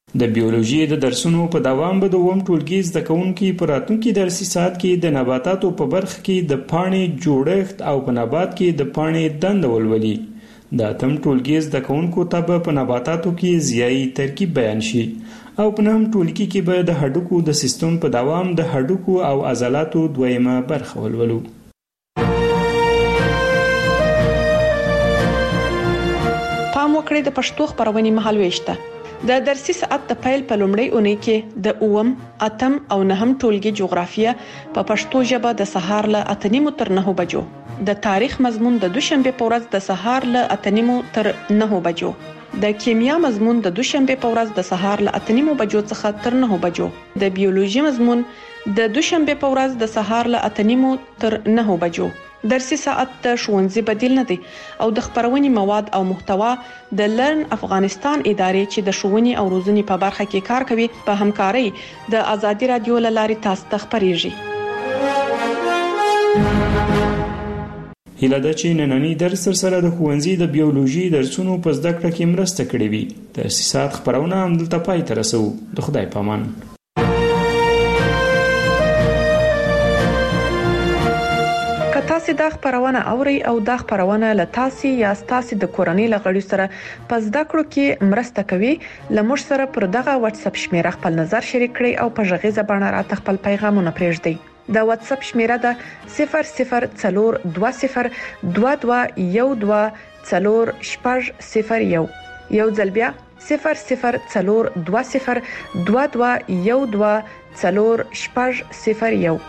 د بیولوژي د درسونو په دوام به د اووم ټولګي زده کوونکي په راتلونکي درسي ساعت کې د نباتاتو په برخه کې د پاڼې جوړښت او په نبات کې د پاڼې دنده ولولي. د اتم ټولګي زده کوونکو ته به په نباتاتو کې ضیایي ترکیب بیان شي او په نهم ټولګي کې به د هډوکو د سیستم په دوام د هډوکو او عضلاتو دویمه برخه ولولو. پام وکړئ د پښتو خبرونې مهالويشته. د درسي ساعت د پیل په لومړۍ اونۍ کې د اووم، اتم او نهم ټولګي جغرافیه په پښتو ژبه د سهار له اته نیمو تر نهو بجو، د تاریخ مضمون د دوشنبه په ورځ د سهار له اته نیمو تر نهو بجو، د کیمیا مضمون د دوشنبه په ورځ د سهار له اته نیمو بجو څخه تر نهو بجو، د بیولوژي مضمون د دوشنبه په ورځ د سهار له اته نیمو تر نهو بجو. درسي ساعت د ښوونځي بدیل نه دی او د خبرونې مواد او محتوا د لرن افغانستان ادارې چې د ښوونې او روزنې په برخه کې کار کوي په همکارۍ د ازادي رادیو له لارې تاسو ته خبريږي. هیله ده چې نننی درس سره د ښوونځي د بیولوژي درسونو په زده کړه کې مرسته کړې وي. درسي ساعت خبرونه همدلته پای ته رسو. د خدای په امان. تاسو دا خبرونه اوري او دا خبرونه له تاسو یا تاسو د کورنۍ لغړی سره په زده کړو کې مرسته کوي. لمر سره پر دغه واتس اپ شمیره خپل نظر شریک کړئ او په ژغې زبانه راته خپل پیغامونه پرېږدئ. دا واتس اپ شمیره ده صفر صفر څلور دوه صفر دوه دوه یو دوه څلور شپږ صفر یو. یو ځل بیا صفر صفر څلور دوه صفر دوه دوه یو دوه څلور شپږ صفر یو.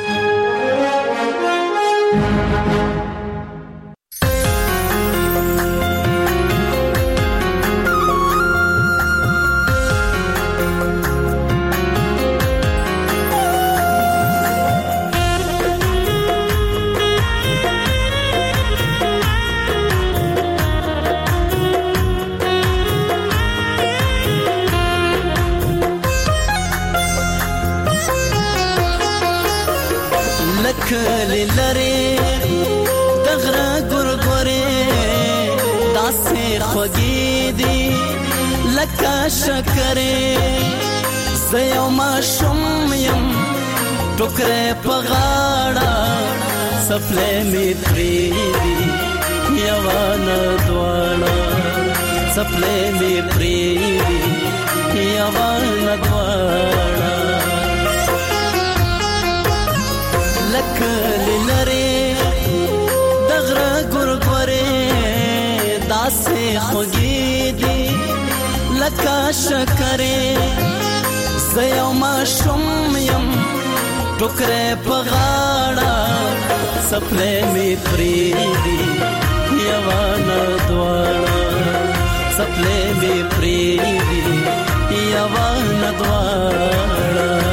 کلی لري دغره ګورګورې داسې خوږې دي لکه شکرې زه یو ماشوم یم ټوکرې په غاړه څپلۍ مې پرېږدي یوه نه دواړه څپلۍ مې پرېږدي یوه نه دواړه کلی لري دغره ګورګورې داسې خوږې دي لکه شکرې زه یو ماشوم یم ټوکرې په غاړه څپلۍ مې پرېږدي یوه نه دواړه څپلۍ مې پرېږدي یوه نه دواړه.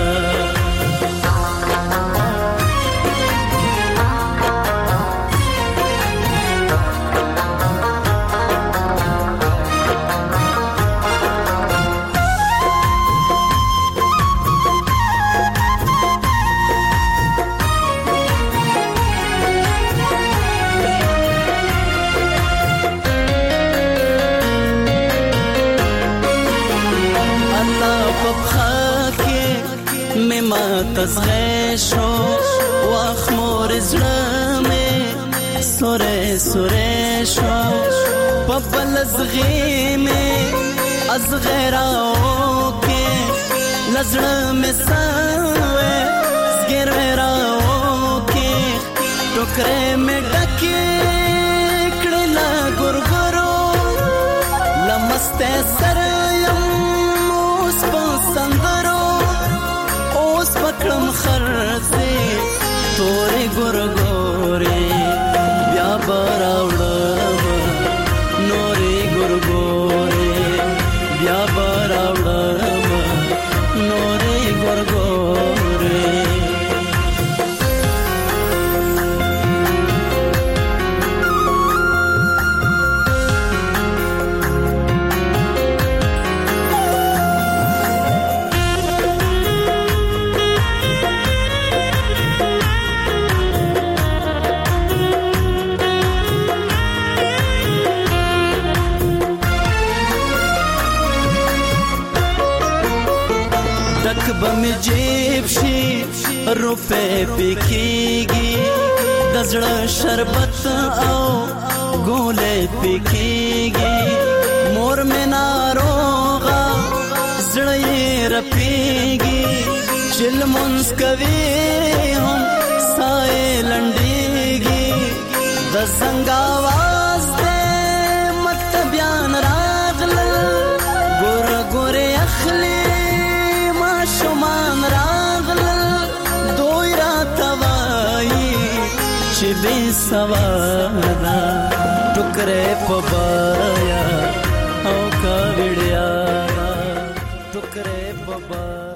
تزغه شو واخمور زړه مې سوره سوره شو په بل زغې مې از غیراو کې لزړه مې سوې زګراو کې ټوکرې مې ډکې کړل ګورګورو لمسته سره یم اوس په سندرو پکړم خرڅه تورې ګورګورې بیا براوړم نورې ګورګورې بیا براوړم نورې ګورګورې. ډک به مې جیب شي روپۍ پکېږي د زړه شربت او ګولۍ پکېږي مور مې ناروغه زړه یې رپېږي چې لمونځ کوي هم ساه یې لنډېږي د زنګ اواز دی مطلبیان راغلل ګوره ګورې اخلي ماشومان راغلل دوی راته وایي چې بې سواده ټوکرې په بایا او کا وړیا ټوکرې په بایا